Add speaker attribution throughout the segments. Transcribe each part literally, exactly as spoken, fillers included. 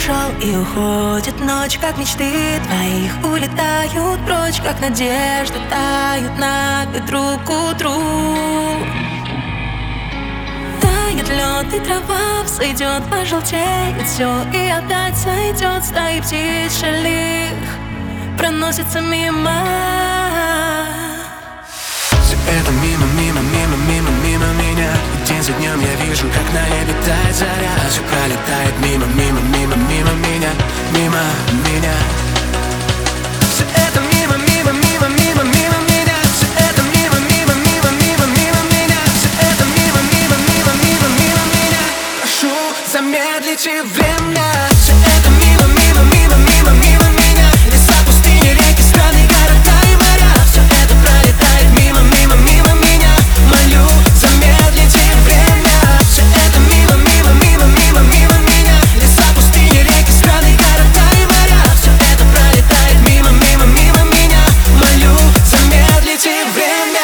Speaker 1: ушел и уходит ночь, как мечты твоих улетают прочь, как надежды тают на ветру к утру. Тает лед и трава, взойдет, пожелтеет все, и опять сойдет. Стаи птиц шалих проносится мимо.
Speaker 2: Все это мимо, мимо, мимо, мимо, мимо меня. И день за днем я вижу, как на небе тает заря. Все пролетает мимо, мимо, мимо, мимо меня, мимо меня. Все это мимо, мимо, мимо, мимо, мимо меня. Все это мимо, мимо, мимо, мимо, мимо меня. Все это мимо, мимо, мимо, мимо, мимо меня. Прошу, замедлите время. Все это мимо, мимо, мимо, мимо, мимо меня. Леса, пустыни, реки, страны, города и моря. Все это пролетает мимо, мимо, мимо меня. Молю, замедлите время. Все это мимо, мимо, мимо, мимо, мимо меня. Леса, пустыни, реки, страны, города и моря. Все это пролетает мимо, мимо, мимо меня. Молю, замедлите время.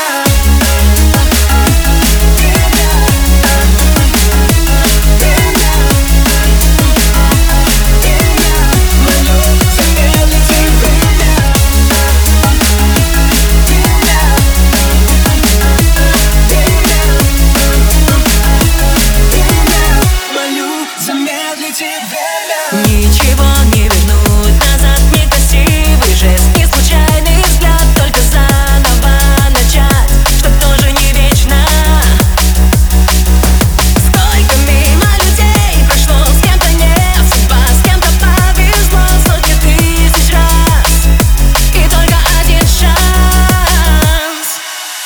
Speaker 1: Ничего не вернуть назад, некрасивый жест, не случайный взгляд, только заново начать, что тоже не вечно. Сколько мимо людей прошло, с кем-то нет судьба, с кем-то повезло сотни тысяч раз, и только один шанс.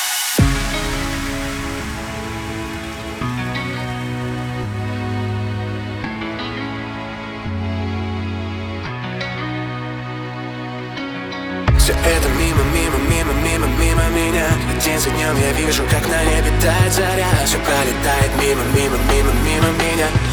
Speaker 2: Все это мимо, мимо, мимо, мимо, мимо меня. И день за днем я вижу, как на небе тает заря. Все пролетает мимо, мимо, мимо, мимо меня.